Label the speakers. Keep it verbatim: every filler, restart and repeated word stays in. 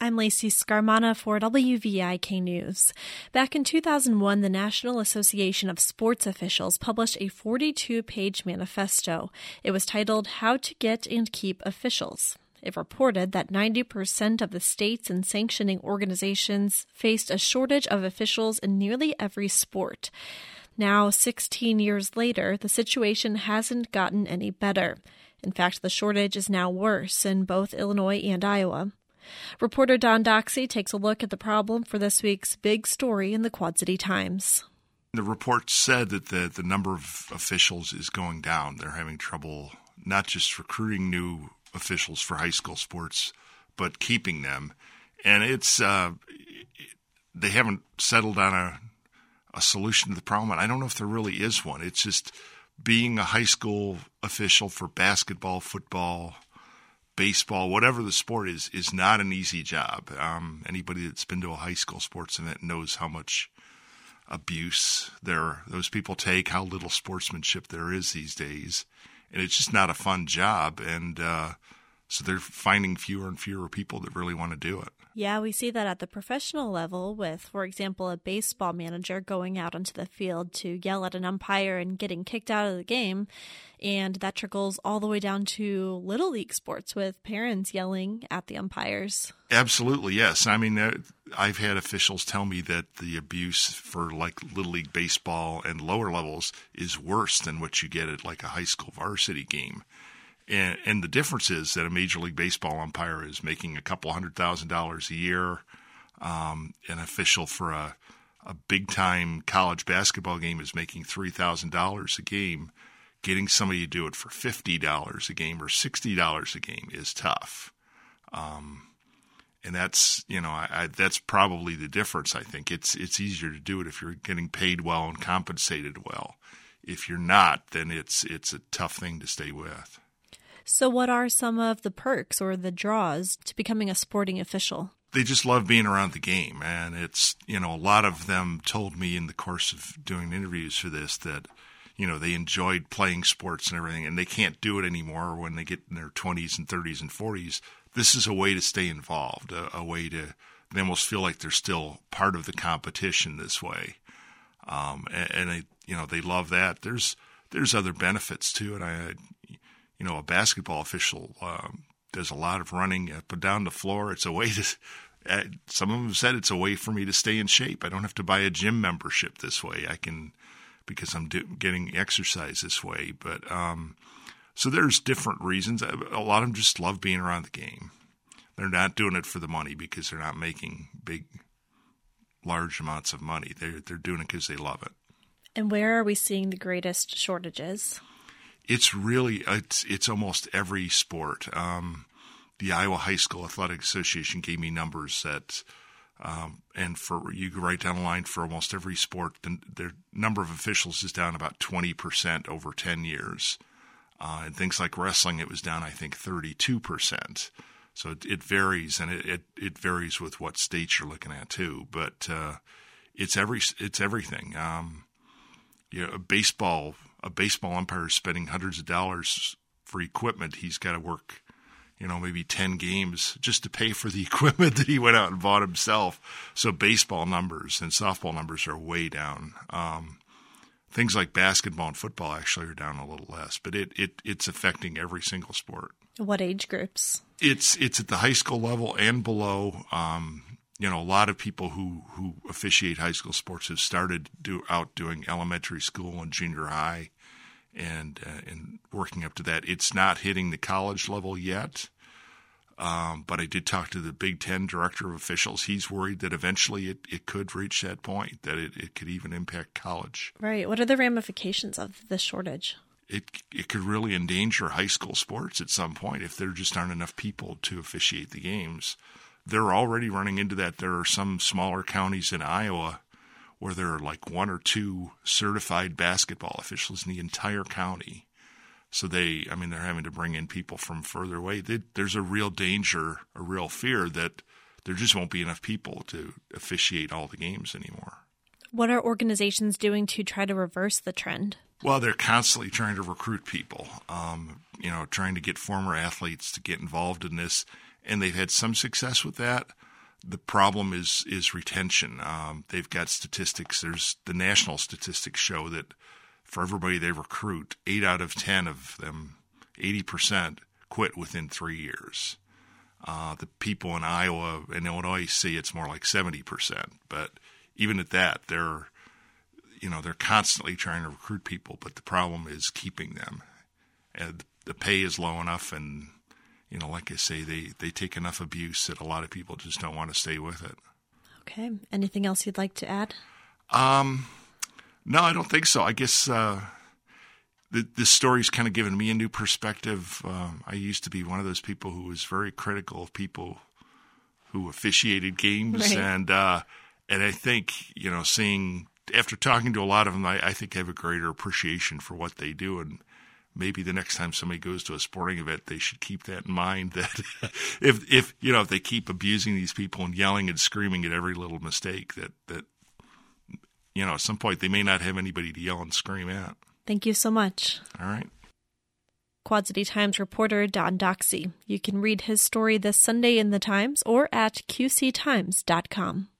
Speaker 1: I'm Lacey Scarmana for W V I K News. Back in two thousand one, the National Association of Sports Officials published a forty-two page manifesto. It was titled How to Get and Keep Officials. It reported that ninety percent of the states and sanctioning organizations faced a shortage of officials in nearly every sport. Now, sixteen years later, the situation hasn't gotten any better. In fact, the shortage is now worse in both Illinois and Iowa. Reporter Don Doxey takes a look at the problem for this week's big story in the Quad City Times.
Speaker 2: The report said that the, the number of officials is going down. They're having trouble not just recruiting new officials for high school sports, but keeping them. And it's uh, they haven't settled on a, a solution to the problem. And I don't know if there really is one. It's just being a high school official for basketball, football, baseball, whatever the sport is, is not an easy job. Um, anybody that's been to a high school sports event knows how much abuse there those people take, how little sportsmanship there is these days. And it's just not a fun job. And uh, so they're finding fewer and fewer people that really want to do it.
Speaker 1: Yeah, we see that at the professional level with, for example, a baseball manager going out onto the field to yell at an umpire and getting kicked out of the game. And that trickles all the way down to Little League sports with parents yelling at the umpires.
Speaker 2: Absolutely, yes. I mean, uh, I've had officials tell me that the abuse for like Little League baseball and lower levels is worse than what you get at like a high school varsity game. And, and the difference is that a Major League Baseball umpire is making a couple hundred thousand dollars a year. Um, an official for a, a big-time college basketball game is making three thousand dollars a game. Getting somebody to do it for fifty dollars a game or sixty dollars a game is tough. Um, and that's, you know, I, I, that's probably the difference, I think. It's, it's easier to do it if you're getting paid well and compensated well. If you're not, then it's it's a tough thing to stay with.
Speaker 1: So what are some of the perks or the draws to becoming a sporting official?
Speaker 2: They just love being around the game. And it's, you know, a lot of them told me in the course of doing interviews for this that, you know, they enjoyed playing sports and everything, and they can't do it anymore when they get in their twenties and thirties and forties. This is a way to stay involved, a, a way to, they almost feel like they're still part of the competition this way. Um, and, and they, you know, they love that. There's, there's other benefits to it. I, You know, a basketball official um, does a lot of running up and down the floor. It's a way to, uh, some of them said it's a way for me to stay in shape. I don't have to buy a gym membership this way. I can, because I'm do, getting exercise this way. But um, so there's different reasons. A lot of them just love being around the game. They're not doing it for the money because they're not making big, large amounts of money. They're, they're doing it because they love it.
Speaker 1: And where are we seeing the greatest shortages?
Speaker 2: It's really, it's it's almost every sport. Um, the Iowa High School Athletic Association gave me numbers that, um, and for you go right down the line for almost every sport, the, the number of officials is down about twenty percent over ten years. Uh, and things like wrestling, it was down, I think, thirty-two percent. So it, it varies, and it, it, it varies with what states you're looking at too. But uh, it's every it's everything. Um, you know, baseball. A baseball umpire is spending hundreds of dollars for equipment. He's got to work, you know, maybe ten games just to pay for the equipment that he went out and bought himself. So baseball numbers and softball numbers are way down. Um, things like basketball and football actually are down a little less, but it, it it's affecting every single sport.
Speaker 1: What age groups? It's
Speaker 2: it's at the high school level and below. Um, you know, a lot of people who, who officiate high school sports have started do, out doing elementary school and junior high and uh, and working up to that. It's not hitting the college level yet, um, but I did talk to the Big Ten director of officials. He's worried that eventually it, it could reach that point, that it, it could even impact college.
Speaker 1: Right. What are the ramifications of this shortage?
Speaker 2: It it could really endanger high school sports at some point if there just aren't enough people to officiate the games. They're already running into that. There are some smaller counties in Iowa where there are like one or two certified basketball officials in the entire county. So they, I mean, they're having to bring in people from further away. They, there's a real danger, a real fear that there just won't be enough people to officiate all the games anymore.
Speaker 1: What are organizations doing to try to reverse the trend?
Speaker 2: Well, they're constantly trying to recruit people, um, you know, trying to get former athletes to get involved in this. And they've had some success with that. the problem is is retention. Um, they've got statistics. There's the national statistics show that for everybody they recruit, eight out of ten of them, eighty percent, quit within three years. Uh, the people in Iowa and Illinois say it's more like seventy percent. But even at that, they're, you know, they're constantly trying to recruit people. But the problem is keeping them. And the pay is low enough, and, you know, like I say, they, they take enough abuse that a lot of people just don't want to stay with it.
Speaker 1: Okay. Anything else you'd like to add?
Speaker 2: Um, no, I don't think so. I guess uh, the, this story's kind of given me a new perspective. Um, I used to be one of those people who was very critical of people who officiated games.
Speaker 1: Right.
Speaker 2: And uh, and I think, you know, seeing, after talking to a lot of them, I, I think I have a greater appreciation for what they do. And maybe the next time somebody goes to a sporting event, they should keep that in mind, that if, if you know, if they keep abusing these people and yelling and screaming at every little mistake, that, that, you know, at some point they may not have anybody to yell and scream at.
Speaker 1: Thank you so much.
Speaker 2: All right.
Speaker 1: Quad City Times reporter Don Doxey. You can read his story this Sunday in the Times or at q c times dot com.